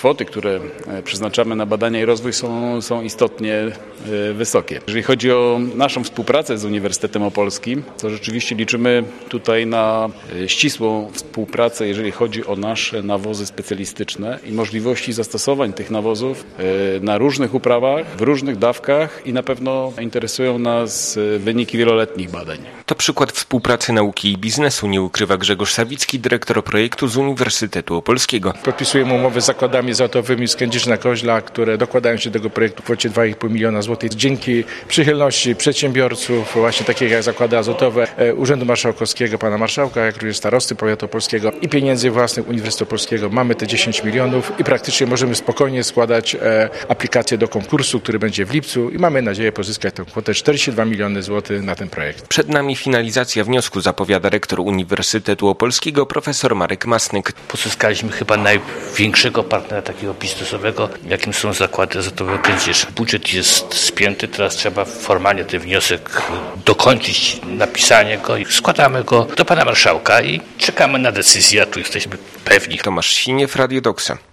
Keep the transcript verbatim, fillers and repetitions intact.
kwoty, które przeznaczamy na badania i rozwój są, są istotnie wysokie. Jeżeli chodzi o naszą współpracę z Uniwersytetem Opolskim, to rzeczywiście liczymy tutaj na ścisłą współpracę, jeżeli chodzi o nasze nawozy specjalistyczne i możliwości zastosowań tych nawozów na różnych uprawach, w różnych dawkach i na pewno interesują nas wyniki wieloletnich badań. To przykład współpracy nauki i biznesu, nie ukrywa Grzegorz Sawicki, dyrektor projektu z Uniwersytetu Opolskiego. Podpisujemy umowy z zakładami azotowymi z Kędzierzyna-Koźla, które dokładają się do tego projektu w kwocie dwa i pół miliona złotych. Dzięki przychylności przedsiębiorców, właśnie takich jak zakłady azotowe, Urzędu Marszałkowskiego, pana marszałka, jak również starosty powiatu opolskiego i pieniędzy własnych Uniwersytetu Opolskiego mamy te dziesięć milionów i praktycznie możemy spokojnie składać aplikację do konkursu, który będzie w lipcu i mamy nadzieję pozyskać tę kwotę czterdzieści dwa miliony złotych na ten projekt. Przed nami finalizacja wniosku, zapowiada rektor Uniwersytetu Opolskiego profesor Marek Masnyk. Pozyskaliśmy chyba największego partnera takiego biznesowego, jakim są zakłady azotowe Kędzierzyna. Budżet jest spięty, teraz trzeba formalnie ten wniosek dokończyć, napisanie go i składamy go do pana marszałka i czekamy na decyzję, a tu jesteśmy pewni. Tomasz Siniew, Radio Doksa.